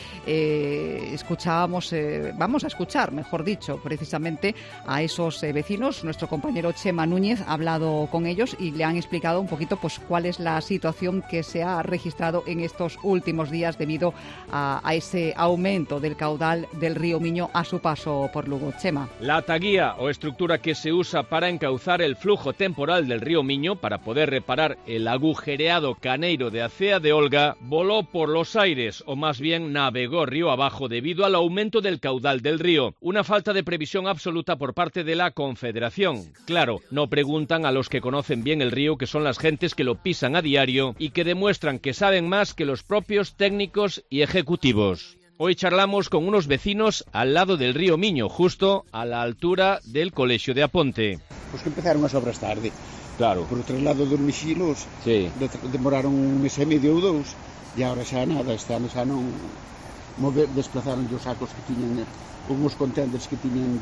Vamos a escuchar, mejor dicho, precisamente a esos vecinos. Nuestro compañero Chema Núñez ha hablado con ellos y le han explicado un poquito pues cuál cuál es la situación que se ha registrado en estos últimos días debido a ese aumento del caudal del río Miño a su paso por Lugo. Chema. La taguía o estructura que se usa para encauzar el flujo temporal del río Miño para poder reparar el agujereado caneiro de Acea de Olga voló por los aires, o más bien navegó río abajo debido al aumento del caudal del río. Una falta de previsión absoluta por parte de la Confederación. Claro, no preguntan a los que conocen bien el río, que son las gentes que lo pisan a diario y que demuestran que saben más que los propios técnicos y ejecutivos. Hoy charlamos con unos vecinos al lado del río Miño, justo a la altura del Colexio de Aponte. Pues que empezaron as obras tarde. Claro. Por outro lado dos mexilos, sí. Demoraron un mes e medio ou dous, e agora xa nada, este ano xa non desplazaron os sacos que tiñan, uns contenders que tiñan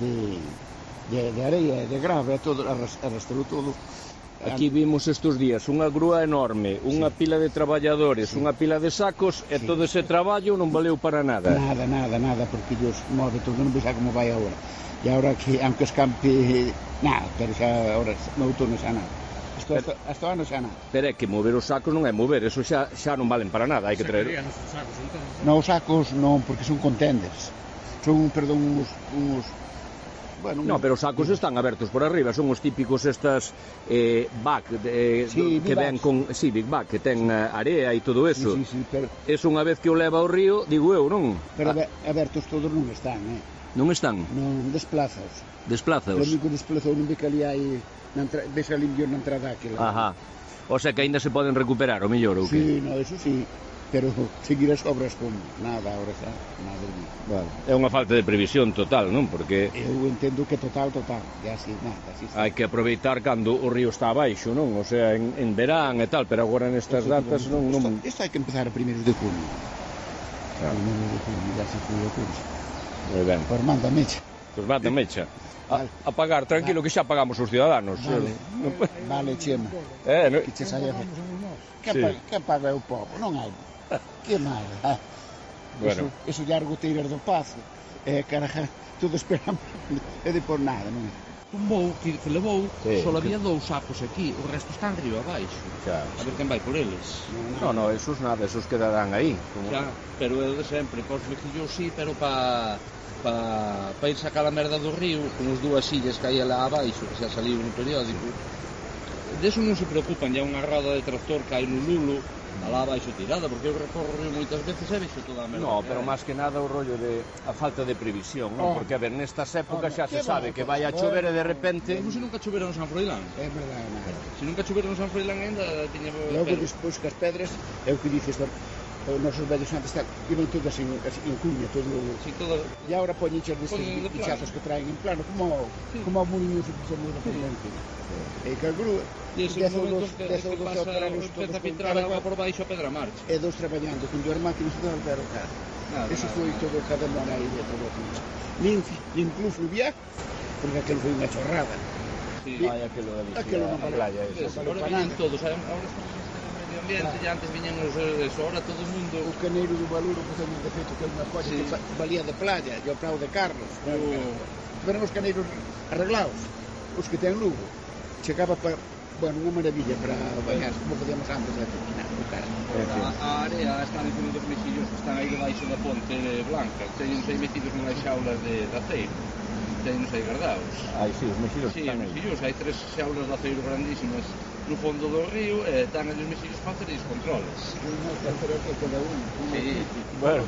de areia, de grava, todo, arrastrou todo. Aquí vimos estes días unha grúa enorme, unha pila de traballadores, unha pila de sacos, e todo ese traballo non valeu para nada. Nada, porque Dios move todo, non veis como vai agora. E agora que, aunque escampe, nada, pero xa agora no outono xa nada. Hasta o ano xa nada. Pero é que mover os sacos non é mover, eso xa non valen para nada, hai que traer. Non, os sacos non, porque son contenders. Son, perdón, uns bueno, no, pero os sacos están abertos por arriba, son os típicos estas back que ven con, big back, que ten area e todo eso. Sí, pero eso unha vez que o leva ao río, digo eu, non? Pero abertos todos non están, Non están? Non, desplazaos. Desplazaos? O único desplazou non ve que ali hai, deixa limpio na entrada aquela. Ajá. O sea que ainda se poden recuperar, o mellor, ou que? Sí, no, eso sí. Pero seguir as obras con nada, ahora xa, nada. Vale. É unha falta de previsión total, non? Porque eu entendo que total, e así, nada, así. Hai que aproveitar cando o río está abaixo, non? O sea, en verán e tal, pero agora nestas datas non... Isto hai que empezar a 1 de junio. Claro. 1 de junio, ya se foi o curso. Moi ben. Pois manda mecha. Pois manda mecha. A pagar, tranquilo, que xa pagamos os ciudadanos. Vale, Chema. No? Que che saia... Que paga o povo? Non hai. Que mal, bueno. Eso ya argoteiras do Pazo, caraja, todo esperando, e de por nada, non é? Un voo que levou, só había 2 sacos aquí, o resto están río abaixo. Claro. A ver quen vai por eles. No, esos nada, esos quedarán aí. Xa, pero é de sempre, cos vecillos sí, pero para ir sacar a merda do río, con os 2 sillas que hai lá abaixo, que xa saliu no periódico. Deso non se preocupan, ya unha roda de tractor que hai no Lulo, alá abaixo tirada, porque eu recorro o río moitas veces e vexo toda a merda. No, pero máis que nada o rollo de a falta de previsión, non? Porque, a ver, nestas épocas xa se sabe que vai a chover e de repente... Como se nunca chovera no San Froilán. É verdade, Se nunca chovera no San Froilán ainda tiña... Logo despois que as pedras, é o que dices, os nosos vellos antes iban todas en cuña, todo... Sí, todo... E agora poñenchas destes bichazos que traen en plano, como a moliños que se muda por dentro. E que a grúa... E esos momentos que pasa, empeza a filtrar agua por baixo a pedra marcha. E 2 traballando con 2 máquinas de albergar o carro. Eso foi todo cada mona aí de todo o mundo. Limpiou fluviar, porque aquilo foi unha chorrada. Sí, aquilo na playa. Agora viñen todos, ahora estamos neste medio ambiente, e antes viñen os eso, ahora todo o mundo... O caneiro do Valuro, que ten de feito que é unha colla que valía de playa, e o prao de Carlos. Pero os caneiros arreglados, os que ten Lugo, chegaba para... Bueno, unha maravilla para bañar, como podíamos antes de terminar o carro. A área está en dos mexillos que están aí debaixo da ponte blanca, teñen aí metidos unhas xaulas de aceiro, teñen aí guardados. Sí, os mexillos están aí. Sí, os mexillos, hai 3 xaulas de aceiro grandísimas no fondo do río e están aí os mexillos para facer os controles. Sí. Bueno,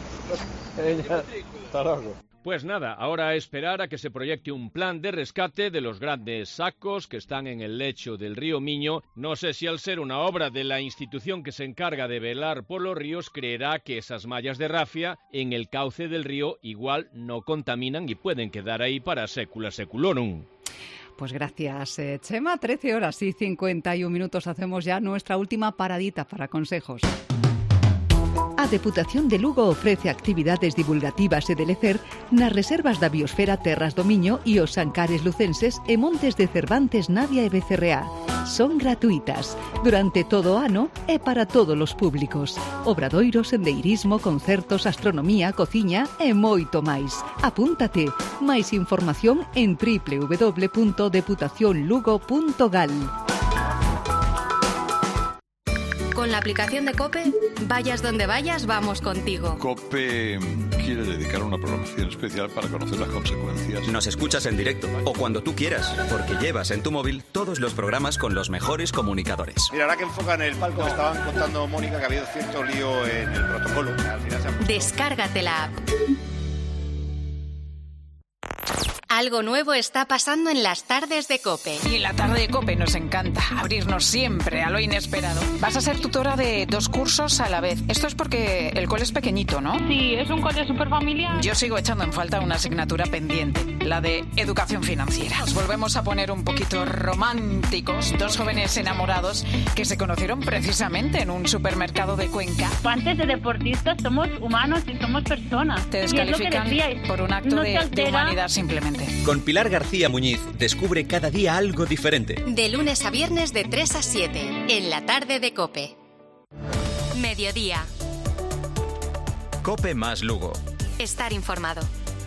hasta logo. Pues nada, ahora a esperar a que se proyecte un plan de rescate de los grandes sacos que están en el lecho del río Miño. No sé si al ser una obra de la institución que se encarga de velar por los ríos creerá que esas mallas de rafia en el cauce del río igual no contaminan y pueden quedar ahí para secula seculorum. Pues gracias, Chema. 13:51 hacemos ya nuestra última paradita para consejos. A Deputación de Lugo ofrece actividades divulgativas e de lecer nas reservas da biosfera Terras do Miño e os Ancares lucenses e Montes de Cervantes, Navia e Becerreá. Son gratuitas durante todo o ano e para todos os públicos. Obradoiros, sendeirismo, concertos, astronomía, cociña e moito máis. Apúntate. Máis información en www.deputacionlugo.gal. Con la aplicación de COPE, vayas donde vayas, vamos contigo. COPE quiere dedicar una programación especial para conocer las consecuencias. Nos escuchas en directo o cuando tú quieras, porque llevas en tu móvil todos los programas con los mejores comunicadores. Mira, ahora que enfocan el palco, me estaban contando, Mónica, que ha habido cierto lío en el protocolo. Al final Descárgate la app. Algo nuevo está pasando en las tardes de COPE. Y en la tarde de COPE nos encanta abrirnos siempre a lo inesperado. Vas a ser tutora de 2 cursos a la vez. Esto es porque el cole es pequeñito, ¿no? Sí, es un cole súper familiar. Yo sigo echando en falta una asignatura pendiente, la de educación financiera. Nos volvemos a poner un poquito románticos, 2 jóvenes enamorados que se conocieron precisamente en un supermercado de Cuenca. Antes de deportistas somos humanos y somos personas. Te descalifican por un acto de humanidad simplemente. Con Pilar García Muñiz, descubre cada día algo diferente. De lunes a viernes de 3 a 7, en la tarde de COPE. Mediodía. COPE más Lugo. Estar informado.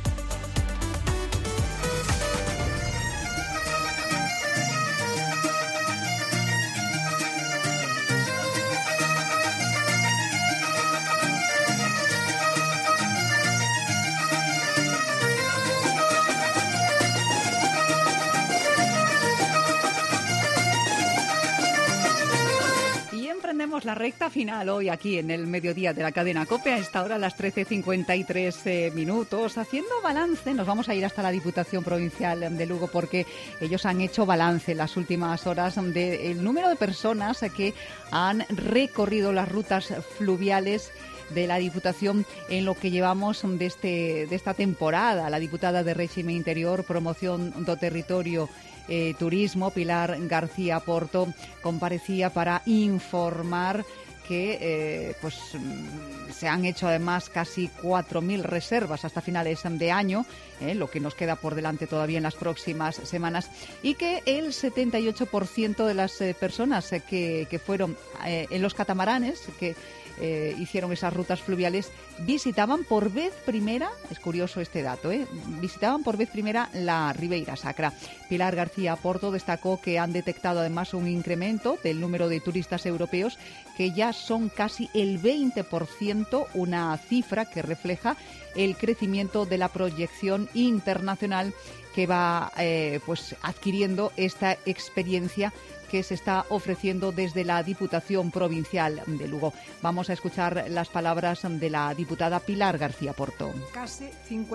La recta final hoy aquí en el mediodía de la cadena COPE, a esta hora, a las 13:53 minutos. Haciendo balance, nos vamos a ir hasta la Diputación Provincial de Lugo porque ellos han hecho balance en las últimas horas del número de personas que han recorrido las rutas fluviales de la Diputación en lo que llevamos de esta temporada. La diputada de Réxime Interior, Promoción do Territorio, Turismo, Pilar García Porto, comparecía para informar que se han hecho además casi 4.000 reservas hasta finales de año, lo que nos queda por delante todavía en las próximas semanas, y que el 78% de las personas que fueron en los catamaranes, que hicieron esas rutas fluviales, visitaban por vez primera, es curioso este dato, visitaban por vez primera la Ribeira Sacra. Pilar García Porto destacó que han detectado además un incremento del número de turistas europeos, que ya son casi el 20%, una cifra que refleja el crecimiento de la proyección internacional que va adquiriendo esta experiencia que se está ofreciendo desde la Diputación Provincial de Lugo. Vamos a escuchar las palabras de la diputada Pilar García Porto. Case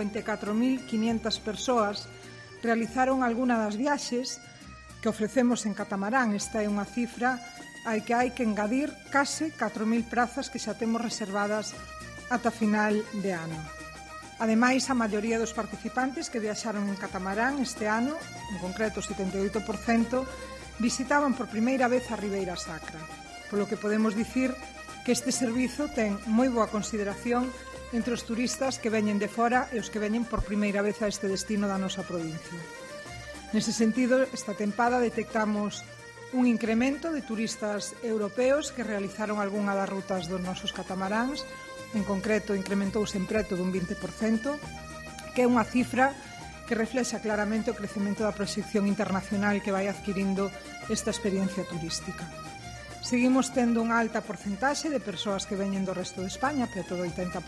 54.500 persoas realizaron alguna das viaxes que ofrecemos en catamarán. Esta é unha cifra hai que engadir case 4.000 prazas que xa temos reservadas ata final de ano. Ademais, a maioría dos participantes que viaxaron en catamarán este ano, en concreto o 78%, visitaban por primeira vez a Ribeira Sacra, polo que podemos dicir que este servizo ten moi boa consideración entre os turistas que veñen de fora e os que veñen por primeira vez a este destino da nosa provincia. Nese sentido, esta tempada detectamos un incremento de turistas europeos que realizaron algunha das rutas dos nosos catamaráns, en concreto incrementouse en preto dun 20%, que é unha cifra que reflexa claramente o crecemento da proxección internacional que vai adquirindo esta experiencia turística. Seguimos tendo unha alta porcentaxe de persoas que veñen do resto de España, preto do 80%,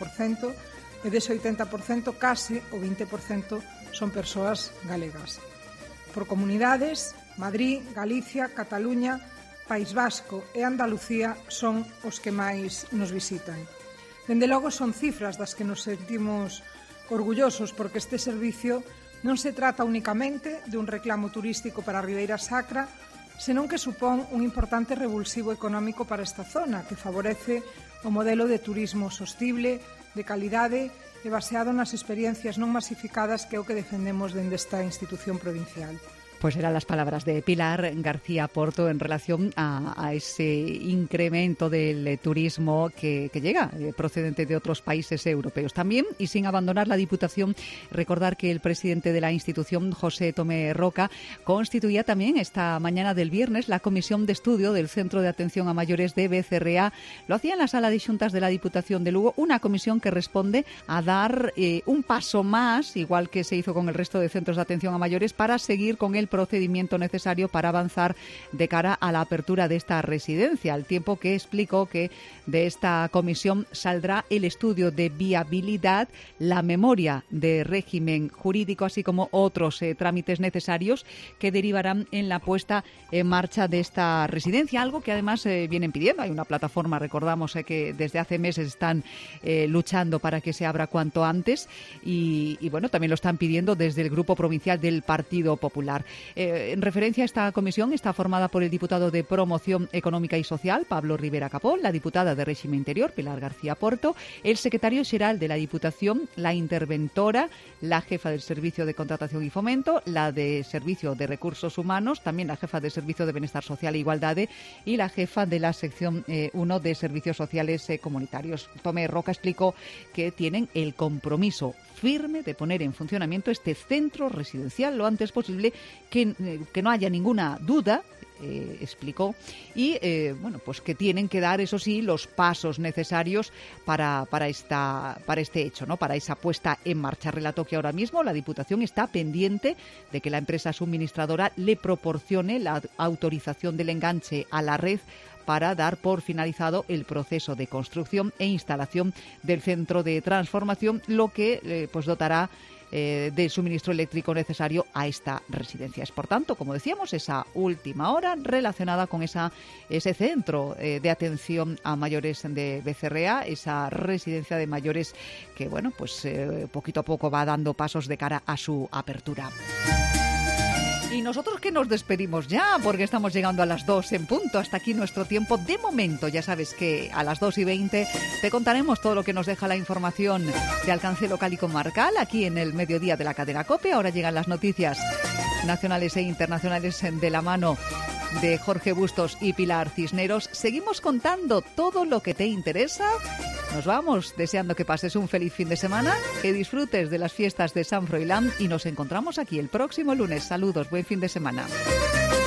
e dese 80% case o 20% son persoas galegas. Por comunidades, Madrid, Galicia, Cataluña, País Vasco e Andalucía son os que máis nos visitan. Dende logo son cifras das que nos sentimos orgullosos porque este servicio non se trata únicamente de un reclamo turístico para a Ribeira Sacra, senón que supón un importante revulsivo económico para esta zona, que favorece o modelo de turismo sostible, de calidade e baseado nas experiencias non masificadas que é o que defendemos dende esta institución provincial. Pues eran las palabras de Pilar García Porto en relación a ese incremento del turismo que llega procedente de otros países europeos. También, y sin abandonar la Diputación, recordar que el presidente de la institución, José Tomé Roca, constituía también esta mañana del viernes la Comisión de Estudio del Centro de Atención a Mayores de BCRA. Lo hacía en la Sala de Xuntas de la Diputación de Lugo, una comisión que responde a dar un paso más, igual que se hizo con el resto de centros de atención a mayores, para seguir con el procedimiento necesario para avanzar de cara a la apertura de esta residencia, al tiempo que explicó que de esta comisión saldrá el estudio de viabilidad, la memoria de régimen jurídico, así como otros trámites necesarios que derivarán en la puesta en marcha de esta residencia, algo que además vienen pidiendo. Hay una plataforma, recordamos, que desde hace meses están luchando para que se abra cuanto antes y bueno, también lo están pidiendo desde el Grupo Provincial del Partido Popular. En referencia a esta comisión, está formada por el diputado de Promoción Económica y Social, Pablo Rivera Capón, la diputada de Régimen Interior, Pilar García Porto, el secretario xeral de la Diputación, la interventora, la jefa del Servicio de Contratación y Fomento, la de Servicio de Recursos Humanos, también la jefa de Servicio de Bienestar Social e Igualdade y la jefa de la sección 1 de Servicios Sociales Comunitarios. Tomé Roca explicó que tienen el compromiso firme de poner en funcionamiento este centro residencial lo antes posible, que no haya ninguna duda, explicó, y bueno, pues que tienen que dar, eso sí, los pasos necesarios para este hecho, ¿no? Para esa puesta en marcha. Relató que ahora mismo la Diputación está pendiente de que la empresa suministradora le proporcione la autorización del enganche a la red para dar por finalizado el proceso de construcción e instalación del centro de transformación, lo que pues dotará del suministro eléctrico necesario a esta residencia. Es, por tanto, como decíamos, esa última hora relacionada con ese centro de atención a mayores de BCRA, esa residencia de mayores que, bueno, pues poquito a poco va dando pasos de cara a su apertura. Y nosotros que nos despedimos ya, porque estamos llegando a las 2 en punto. Hasta aquí nuestro tiempo de momento. Ya sabes que a las 2:20 te contaremos todo lo que nos deja la información de alcance local y comarcal aquí en el mediodía de la cadena COPE. Ahora llegan las noticias nacionales e internacionales de la mano de Jorge Bustos y Pilar Cisneros. Seguimos contando todo lo que te interesa. Nos vamos deseando que pases un feliz fin de semana, que disfrutes de las fiestas de San Froilán y nos encontramos aquí el próximo lunes. Saludos, buen fin de semana.